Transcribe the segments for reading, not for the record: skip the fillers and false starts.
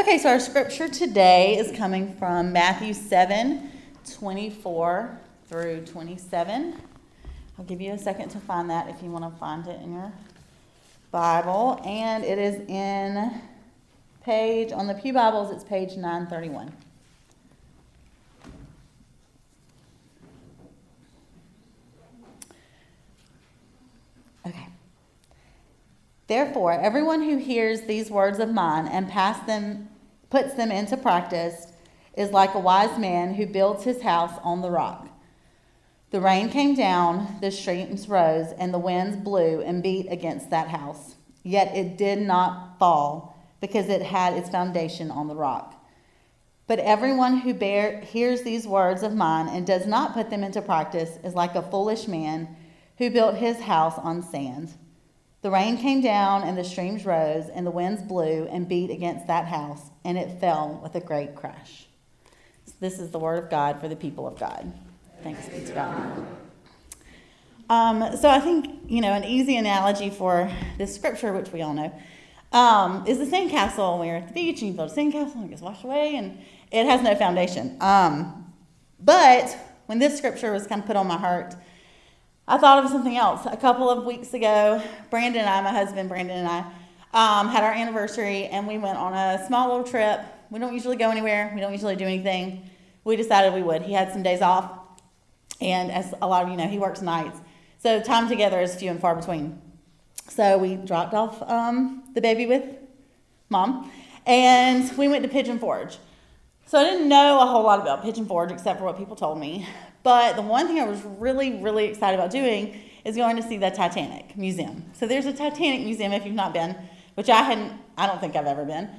Okay, so our scripture today is coming from Matthew 7:24 through 27. I'll give you a second to find that if you want to find it in your Bible. And it is on the Pew Bibles, it's page 931. Okay. Therefore, everyone who hears these words of mine and puts them into practice is like a wise man who builds his house on the rock. The rain came down, the streams rose, and the winds blew and beat against that house. Yet it did not fall, because it had its foundation on the rock. But everyone who hears these words of mine and does not put them into practice is like a foolish man who built his house on sand. The rain came down, and the streams rose, and the winds blew and beat against that house, and it fell with a great crash. So this is the word of God for the people of God. Thanks be to God. So I think, an easy analogy for this scripture, which we all know, is the sandcastle. When you're at the beach and you build a sandcastle and it gets washed away, and it has no foundation. But when this scripture was kind of put on my heart, I thought of something else. A couple of weeks ago, my husband Brandon and I, had our anniversary, and we went on a small little trip. We don't usually go anywhere. We don't usually do anything. We decided we would. He had some days off, and as a lot of you know, he works nights. So time together is few and far between. So we dropped off the baby with Mom, and we went to Pigeon Forge. So I didn't know a whole lot about Pigeon Forge except for what people told me. But the one thing I was really, really excited about doing is going to see the Titanic Museum. So there's a Titanic Museum if you've not been, which I don't think I've ever been.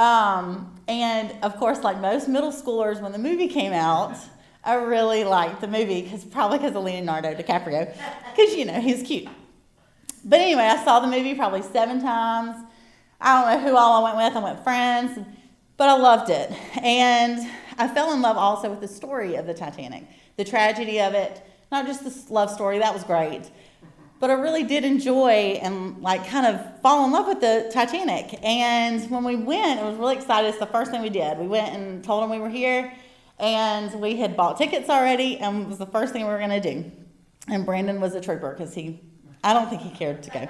And of course, like most middle schoolers, when the movie came out, I really liked the movie, probably because of Leonardo DiCaprio, because, he's cute. But anyway, I saw the movie probably 7 times. I don't know who all I went with. I went with friends, but I loved it. And I fell in love also with the story of the Titanic, the tragedy of it, not just the love story, that was great. But I really did enjoy and kind of fall in love with the Titanic. And when we went, I was really excited. It's the first thing we did. We went and told them we were here, and we had bought tickets already, and it was the first thing we were going to do. And Brandon was a trooper because I don't think he cared to go.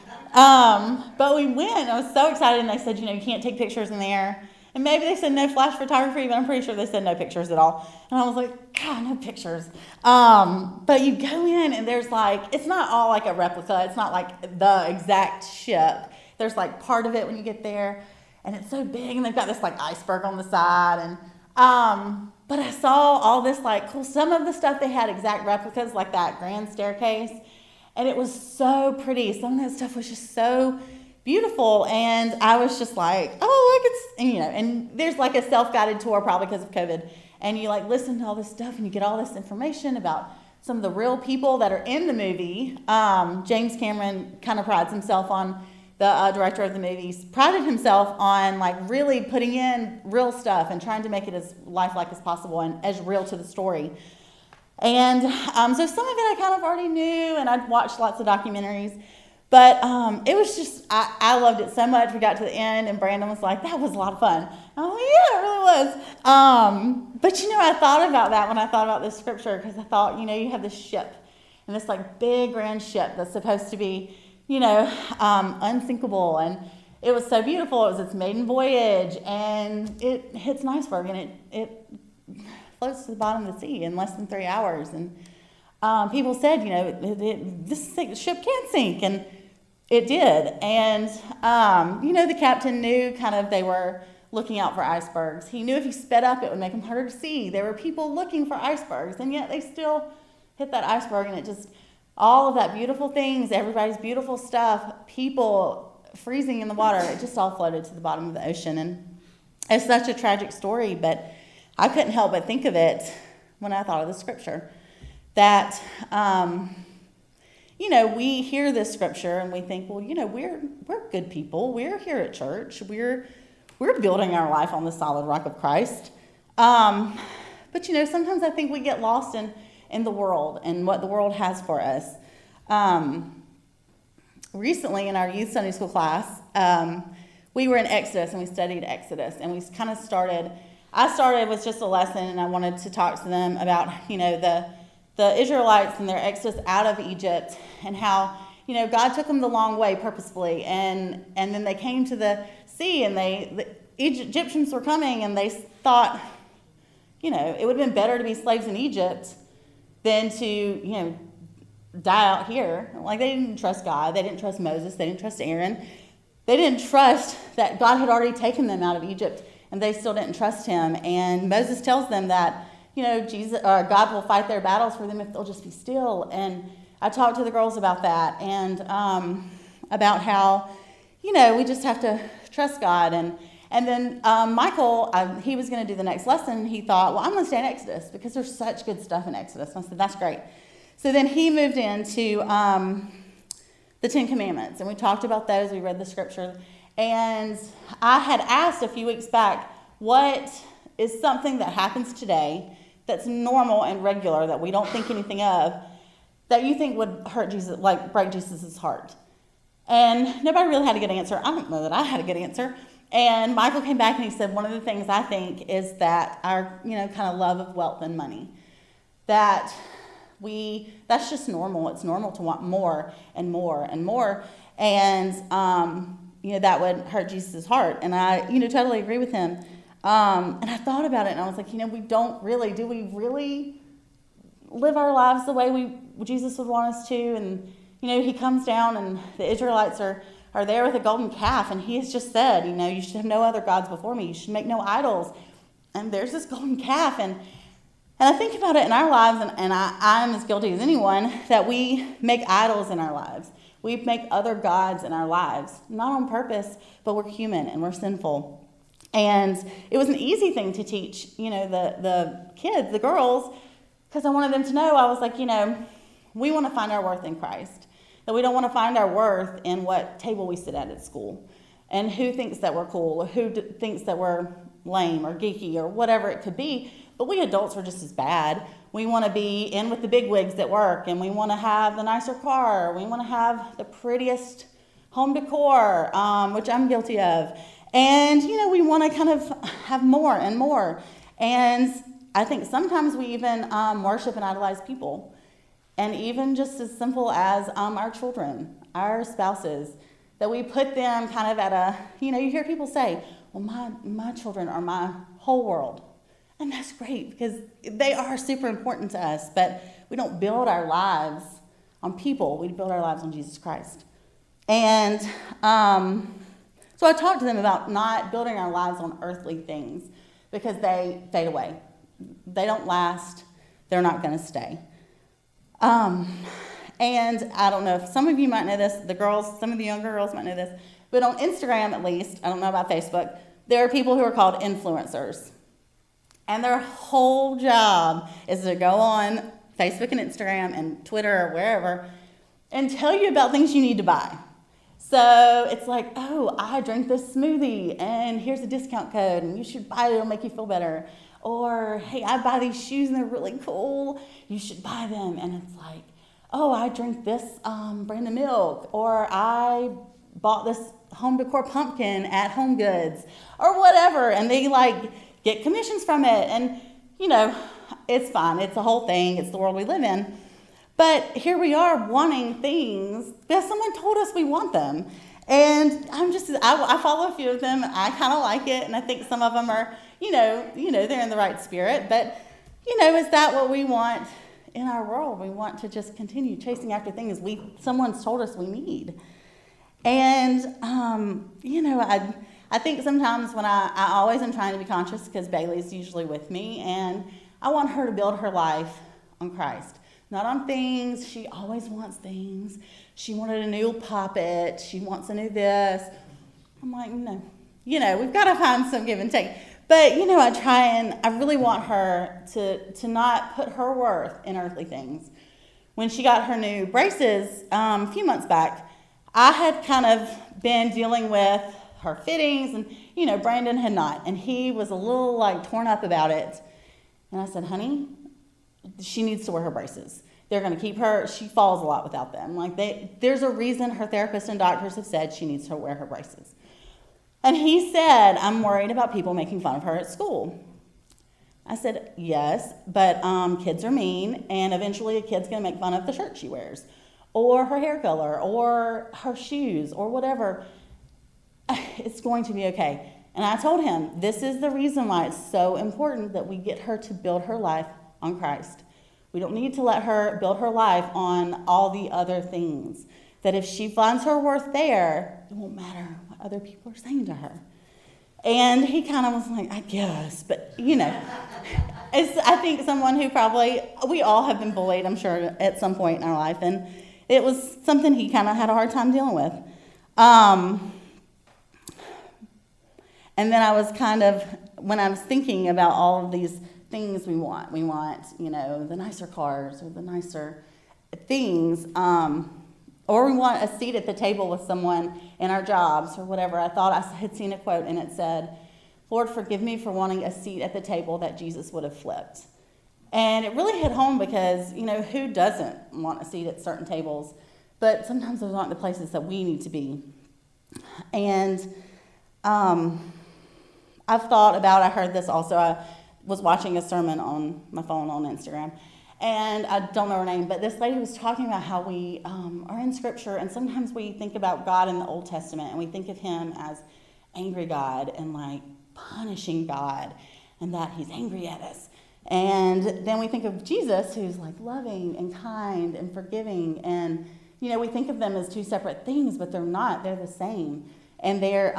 But we went. I was so excited, and they said, you can't take pictures in there. And maybe they said no flash photography, but I'm pretty sure they said no pictures at all. And I was like, God, no pictures. But you go in, and there's it's not all like a replica. It's not like the exact ship. There's part of it when you get there, and it's so big, and they've got this iceberg on the side. And but I saw all this cool. Some of the stuff they had exact replicas, like that grand staircase, and it was so pretty. Some of that stuff was just so beautiful, and I was just like, oh, look, and there's a self-guided tour probably because of COVID, and you listen to all this stuff, and you get all this information about some of the real people that are in the movie. James Cameron kind of prides himself on, the director of the movies, prided himself on really putting in real stuff and trying to make it as lifelike as possible and as real to the story. And so some of it I kind of already knew, and I'd watched lots of documentaries. But it was just, I loved it so much. We got to the end, and Brandon was like, that was a lot of fun. I'm like, yeah, it really was. But, I thought about that when I thought about this scripture, because I thought, you have this ship, and this big grand ship that's supposed to be, unsinkable. And it was so beautiful. It was its maiden voyage, and it hits an iceberg, and it floats to the bottom of the sea in less than 3 hours. And people said, this ship can't sink, and it did. And, the captain knew they were looking out for icebergs. He knew if he sped up, it would make them harder to see. There were people looking for icebergs, and yet they still hit that iceberg, and it just, all of that beautiful things, everybody's beautiful stuff, people freezing in the water, it just all floated to the bottom of the ocean. And it's such a tragic story, but I couldn't help but think of it when I thought of the scripture. That, we hear this scripture and we think, well, we're good people. We're here at church. We're building our life on the solid rock of Christ. But, sometimes I think we get lost in the world and what the world has for us. Recently in our youth Sunday school class, we were in Exodus and we studied Exodus, and we kind of I started with just a lesson, and I wanted to talk to them about, the Israelites and their exodus out of Egypt, and how, God took them the long way purposefully, and then they came to the sea, and the Egyptians were coming, and they thought, it would have been better to be slaves in Egypt than to, die out here. Like, they didn't trust God. They didn't trust Moses. They didn't trust Aaron. They didn't trust that God had already taken them out of Egypt, and they still didn't trust him. And Moses tells them that, God will fight their battles for them if they'll just be still. And I talked to the girls about that, and about how, we just have to trust God. And then Michael, he was going to do the next lesson. He thought, well, I'm going to stay in Exodus because there's such good stuff in Exodus. And I said, that's great. So then he moved into the Ten Commandments, and we talked about those. We read the scripture. And I had asked a few weeks back, what is something that happens today that's normal and regular that we don't think anything of, that you think would hurt Jesus, like break Jesus' heart? And nobody really had a good answer. I don't know that I had a good answer. And Michael came back and he said, one of the things I think is that our, kind of love of wealth and money, that's just normal. It's normal to want more and more and more. And, that would hurt Jesus' heart. And I, totally agree with him. And I thought about it, and I was like, do we really live our lives the way Jesus would want us to? And, he comes down, and the Israelites are there with a golden calf, and he has just said, you should have no other gods before me. You should make no idols. And there's this golden calf, and I think about it in our lives, and I'm as guilty as anyone, that we make idols in our lives. We make other gods in our lives, not on purpose, but we're human and we're sinful. And it was an easy thing to teach, the kids, the girls, because I wanted them to know. I was like, we want to find our worth in Christ. That we don't want to find our worth in what table we sit at school, and who thinks that we're cool, or who thinks that we're lame or geeky or whatever it could be. But we adults are just as bad. We want to be in with the bigwigs at work, and we want to have the nicer car. We want to have the prettiest home decor, which I'm guilty of. And, we want to kind of have more and more. And I think sometimes we even worship and idolize people. And even just as simple as our children, our spouses, that we put them kind of at a, you hear people say, well, my children are my whole world. And that's great, because they are super important to us, but we don't build our lives on people. We build our lives on Jesus Christ. And so I talked to them about not building our lives on earthly things, because they fade away. They don't last. They're not going to stay. And I don't know if some of you might know this, some of the younger girls might know this, but on Instagram at least, I don't know about Facebook, there are people who are called influencers. And their whole job is to go on Facebook and Instagram and Twitter or wherever and tell you about things you need to buy. So it's like, oh, I drink this smoothie, and here's a discount code, and you should buy it, it'll make you feel better. Or, hey, I buy these shoes, and they're really cool, you should buy them. And it's like, oh, I drink this brand of milk, or I bought this home decor pumpkin at Home Goods, or whatever, and they get commissions from it. And, it's fine. It's a whole thing. It's the world we live in. But here we are wanting things because someone told us we want them. And I follow a few of them. I kind of like it. And I think some of them are, they're in the right spirit. But, is that what we want in our world? We want to just continue chasing after things someone's told us we need. And, I think sometimes when I always am trying to be conscious, because Bailey's usually with me, and I want her to build her life on Christ, not on things. She always wants things. She wanted a new puppet. She wants a new this. I'm like, no. We've got to find some give and take. But, I really want her to not put her worth in earthly things. When she got her new braces a few months back, I had kind of been dealing with her fittings, and, Brandon had not. And he was a little, torn up about it. And I said, honey, she needs to wear her braces. They're going to keep her, she falls a lot without them. There's a reason her therapist and doctors have said she needs to wear her braces. And he said, I'm worried about people making fun of her at school. I said, yes, but kids are mean, and eventually a kid's going to make fun of the shirt she wears, or her hair color, or her shoes, or whatever. It's going to be okay. And I told him, this is the reason why it's so important that we get her to build her life on Christ. We don't need to let her build her life on all the other things. That if she finds her worth there, it won't matter what other people are saying to her. And he kind of was like, I guess, but I think someone who we all have been bullied, I'm sure, at some point in our life, and it was something he kind of had a hard time dealing with. And then I was when I was thinking about all of these things we want, the nicer cars or the nicer things, or we want a seat at the table with someone in our jobs or whatever. I thought I had seen a quote and it said, Lord, forgive me for wanting a seat at the table that Jesus would have flipped. And it really hit home because, who doesn't want a seat at certain tables? But sometimes those aren't the places that we need to be. And I've thought about, I heard this also, I was watching a sermon on my phone on Instagram. And I don't know her name, but this lady was talking about how we are in Scripture, and sometimes we think about God in the Old Testament, and we think of him as angry God and punishing God, and that he's angry at us. And then we think of Jesus, who's loving and kind and forgiving, and we think of them as two separate things, but they're not. They're the same, and they're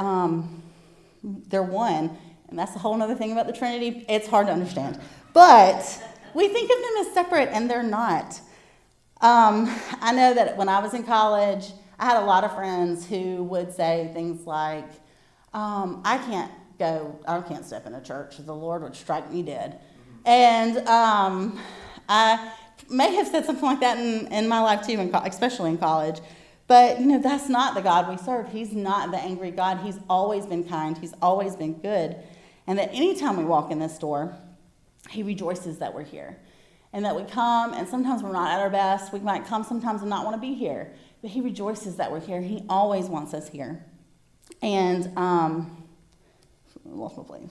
one. And that's a whole other thing about the Trinity. It's hard to understand, but we think of them as separate, and they're not. I know that when I was in college, I had a lot of friends who would say things like, I can't step in a church. The Lord would strike me dead. And I may have said something like that in my life too, especially in college. But, that's not the God we serve. He's not the angry God. He's always been kind. He's always been good. And that anytime we walk in this door, he rejoices that we're here. And that we come, and sometimes we're not at our best. We might come sometimes and not want to be here. But he rejoices that we're here. He always wants us here. And, lost my place.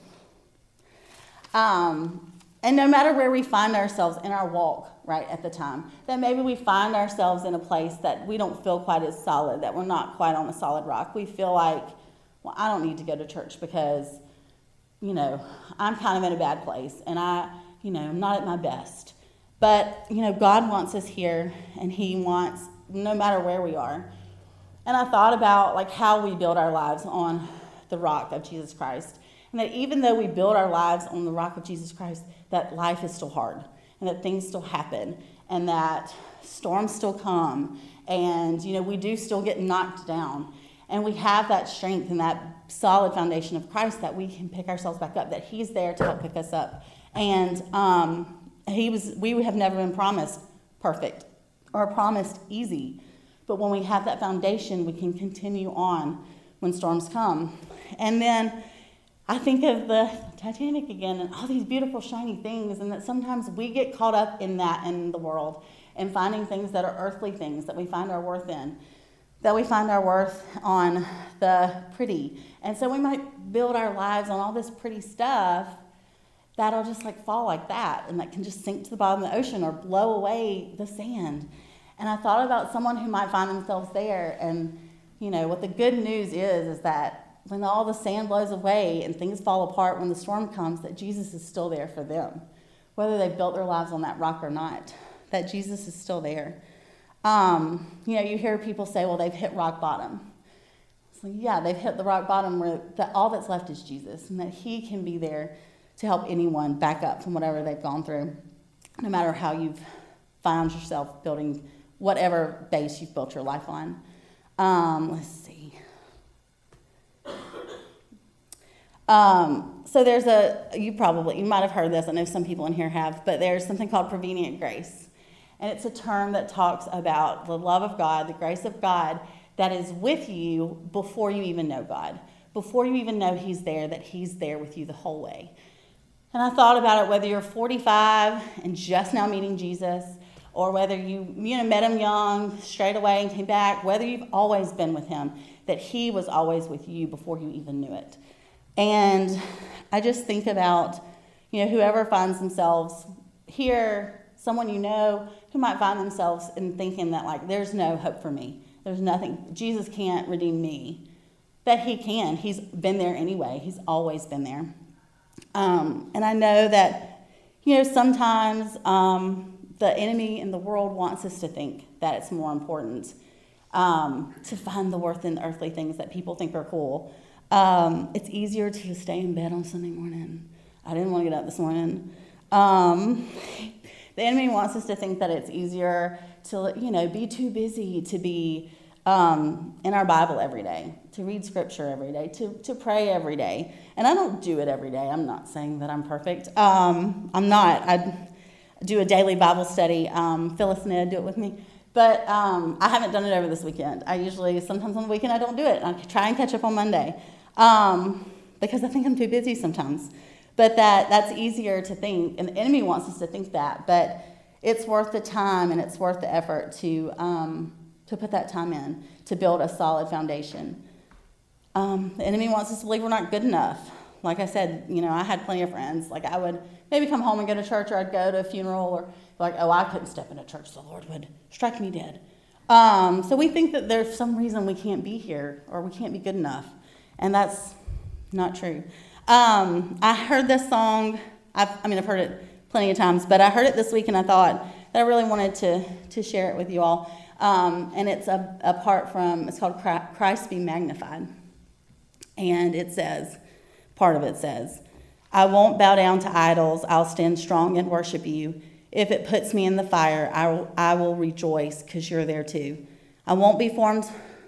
And no matter where we find ourselves in our walk, right, at the time, that maybe we find ourselves in a place that we don't feel quite as solid, that we're not quite on a solid rock. We feel like, well, I don't need to go to church because, I'm kind of in a bad place, and I'm not at my best. But, God wants us here, and he wants, no matter where we are. And I thought about, how we build our lives on the rock of Jesus Christ. And that even though we build our lives on the rock of Jesus Christ, that life is still hard, and that things still happen, and that storms still come, and, we do still get knocked down. And we have that strength and that solid foundation of Christ that we can pick ourselves back up, that he's there to help pick us up. And we have never been promised perfect or promised easy. But when we have that foundation, we can continue on when storms come. And then I think of the Titanic again and all these beautiful, shiny things, and that sometimes we get caught up in that in the world and finding things that are earthly things that we find our worth in, that we find our worth on the pretty. And so we might build our lives on all this pretty stuff that'll just fall like that, and that can just sink to the bottom of the ocean or blow away the sand. And I thought about someone who might find themselves there, and what the good news is that when all the sand blows away and things fall apart, when the storm comes, that Jesus is still there for them, whether they've built their lives on that rock or not, that Jesus is still there. You hear people say, well, they've hit rock bottom. So yeah, they've hit the rock bottom where all that's left is Jesus, and that he can be there to help anyone back up from whatever they've gone through, no matter how you've found yourself building whatever base you've built your life on. Let's see. So there's you might have heard this, I know some people in here have, but there's something called prevenient grace. And it's a term that talks about the love of God, the grace of God that is with you before you even know God, before you even know he's there, that he's there with you the whole way. And I thought about it, whether you're 45 and just now meeting Jesus, or whether you met him young, straight away and came back, whether you've always been with him, that he was always with you before you even knew it. And I just think about, whoever finds themselves here, someone who might find themselves in thinking that, like, there's no hope for me. There's nothing. Jesus can't redeem me. That he can. He's been there anyway. He's always been there. And I know that, sometimes the enemy in the world wants us to think that it's more important to find the worth in earthly things that people think are cool. It's easier to stay in bed on Sunday morning. I didn't want to get up this morning. The enemy wants us to think that it's easier to, be too busy to be in our Bible every day, to read scripture every day, to pray every day. And I don't do it every day. I'm not saying that I'm perfect. I'm not. I do a daily Bible study. Phyllis and Ed do it with me. But I haven't done it over this weekend. Sometimes on the weekend I don't do it. I try and catch up on Monday because I think I'm too busy sometimes. But that's easier to think, and the enemy wants us to think that. But it's worth the time and it's worth the effort to put that time in to build a solid foundation. The enemy wants us to believe we're not good enough. Like I said, I had plenty of friends. Like I would maybe come home and go to church, or I'd go to a funeral, or like, oh, I couldn't step into church. The Lord would strike me dead. So we think that there's some reason we can't be here or we can't be good enough. And that's not true. I heard this song. I've heard it plenty of times, but I heard it this week and I thought that I really wanted to share it with you all. And it's it's called Christ Be Magnified. And part of it says, I won't bow down to idols. I'll stand strong and worship you. If it puts me in the fire, I will rejoice because you're there too. I won't be formed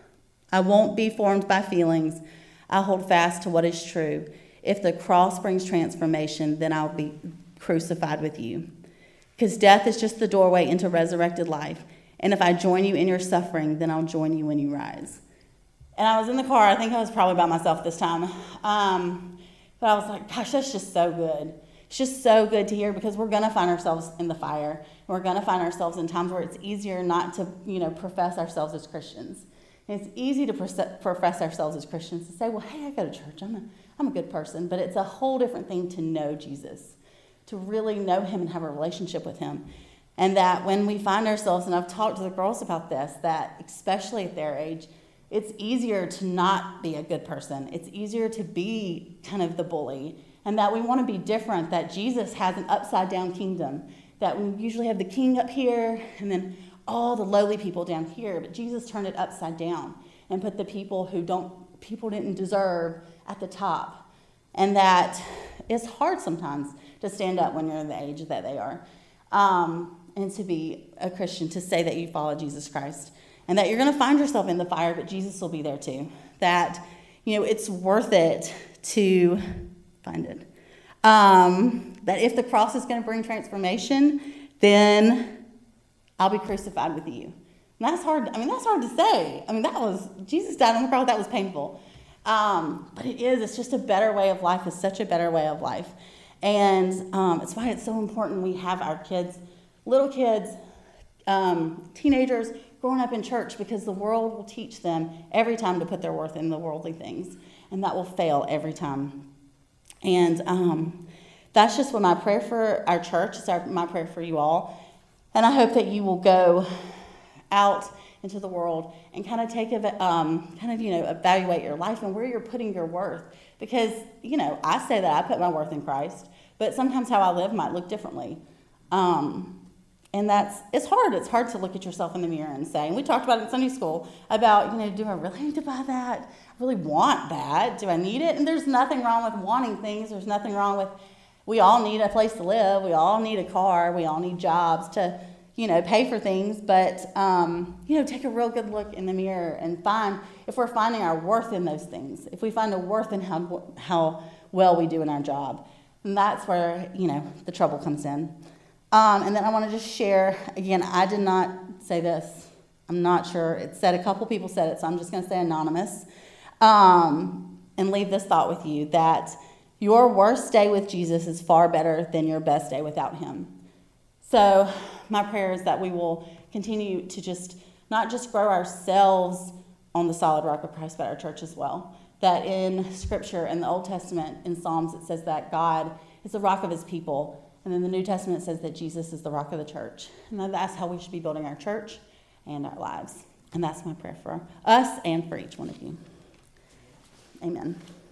by feelings. I'll hold fast to what is true. If the cross brings transformation, then I'll be crucified with you. Because death is just the doorway into resurrected life. And if I join you in your suffering, then I'll join you when you rise. And I was in the car. I think I was probably by myself this time. But I was like, gosh, that's just so good. It's just so good to hear, because we're going to find ourselves in the fire. We're going to find ourselves in times where it's easier not to, profess ourselves as Christians. And it's easy to profess ourselves as Christians, to say, well, hey, I go to church. I'm a good person. But it's a whole different thing to know Jesus, to really know him and have a relationship with him. And that when we find ourselves, and I've talked to the girls about this, that especially at their age, it's easier to not be a good person. It's easier to be kind of the bully. And that we want to be different, that Jesus has an upside-down kingdom, that we usually have the king up here and then all the lowly people down here. But Jesus turned it upside down and put the people people didn't deserve at the top. And that it's hard sometimes to stand up when you're in the age that they are. And to be a Christian, to say that you follow Jesus Christ. And that you're going to find yourself in the fire, but Jesus will be there too. That, it's worth it to find it. That if the cross is going to bring transformation, then I'll be crucified with you. And that's hard. That's hard to say. Jesus died on the cross. That was painful. But it's just a better way of life. It's such a better way of life. And it's why it's so important we have our kids, little kids, teenagers, growing up in church, because the world will teach them every time to put their worth in the worldly things. And that will fail every time. And that's just what my prayer for our church is, my prayer for you all. And I hope that you will go out into the world and kind of evaluate your life and where you're putting your worth. Because, I say that I put my worth in Christ, but sometimes how I live might look differently. And it's hard. It's hard to look at yourself in the mirror and say, and we talked about it in Sunday school, about, do I really need to buy that? I really want that. Do I need it? And there's nothing wrong with wanting things. There's nothing wrong with, we all need a place to live. We all need a car. We all need jobs to, pay for things. But, take a real good look in the mirror and find if we're finding our worth in those things. If we find a worth in how well we do in our job. And that's where, the trouble comes in. And then I want to just share, again, I did not say this. I'm not sure. A couple people said it, so I'm just going to say anonymous. And leave this thought with you, that your worst day with Jesus is far better than your best day without him. So my prayer is that we will continue to not just grow ourselves on the solid rock of Christ, but our church as well. That in Scripture, in the Old Testament, in Psalms, it says that God is the rock of his people. And then the New Testament says that Jesus is the rock of the church. And that's how we should be building our church and our lives. And that's my prayer for us and for each one of you. Amen.